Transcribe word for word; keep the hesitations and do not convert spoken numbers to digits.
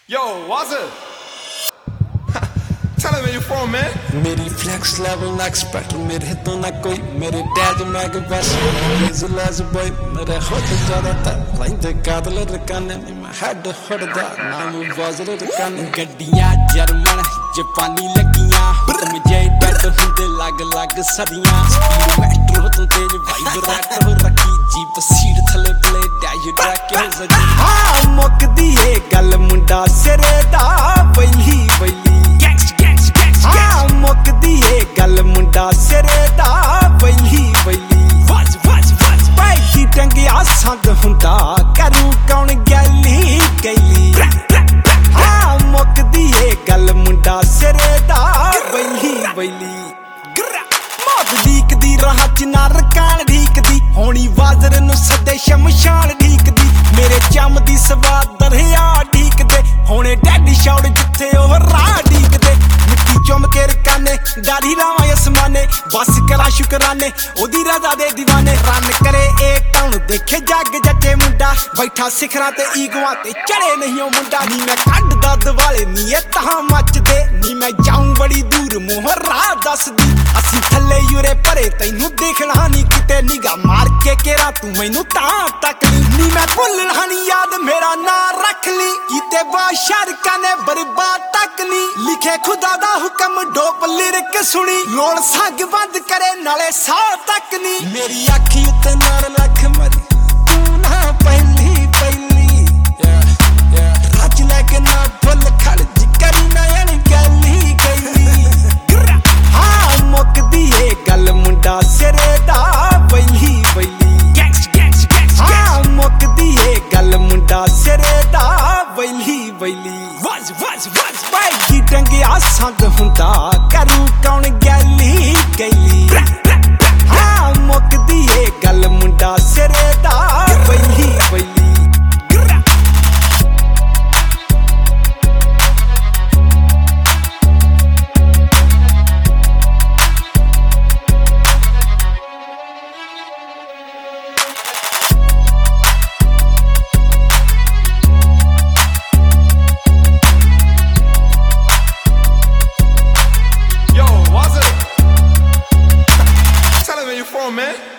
Yo, what's it? Tell him where you from, man. मेरी flex level ना expect मेरे हितों ना कोई मेरे dad मैग बस lazy lazy boy मेरे होठ ज़्यादा तर लाइंदे कादल रकाने मैं head होड़ दा नाम वाज़र रकाने गड्डियाँ जर्मन जापानी लगियाँ तुम जय डट हुंदे लाग लाग सदियाँ मेट्रो तो तेज वाइब्रेट हो रखी जीप सीट थले प्ले डैश ड्रैग के ज़दी हाँ मुक दिए गल मुंडा सिरे दा वही वही गल मुंडा सिरे दा वैली वैली वज वज वज पैकी टंगिया संग हुंदा करू कौन गैली गैली हाँ मुकदी है गल मुंडा सिरे दा वैली वैली मौत लीकदी राह च ना रकान ढीकदी होनी वाजर नु सदे शमशान ढीकदी मेरे चम दी सवा दरिया ढीकदे होने डैडी शौड़ जिथे ओह राह ढीकदे चुम के रकाने दाढ़ी लावा यसमाने बस करा शुकराने ओदी रजा दे दीवाने रन करे एक टाउन देखे जग जटे मुंडा बैठा सिखरा ते ईगवा ते चढ़े नहीं ओ मुंडा नी मैं कड दर्द वाले नी ए तहां मचदे नी मैं जाऊं बड़ी दूर मोहर राह दसदी असी थल्ले यूरे परे तैनू देखना नी किते निगा मार के केरा तू मैनू तां तक नी मैं भुलना नी याद मेरा ना रख ली कीते बाशर कने बर्बाद तक नी लिखे खुदा दा कम डोप लिरिक सुनी लोड़ संग बंद करे नाले सा तक नी मेरी अखी उत्ते नार लख मरी तू ना पहली पहली रच लैके ना भुल खड़ जी करी ना यानी गली गली हाँ मुकदी है गल मुंडा सिरे दा वैली वैली हाँ मुकदी है गल मुंडा सिरे दा वैली वैली वज वज वज पैकी टंगिया संग हुंदा करू कौन गैली गैली हाँ मुकदी है गल मुंडा सिरे दा वैली वैली Tell him where you from, man.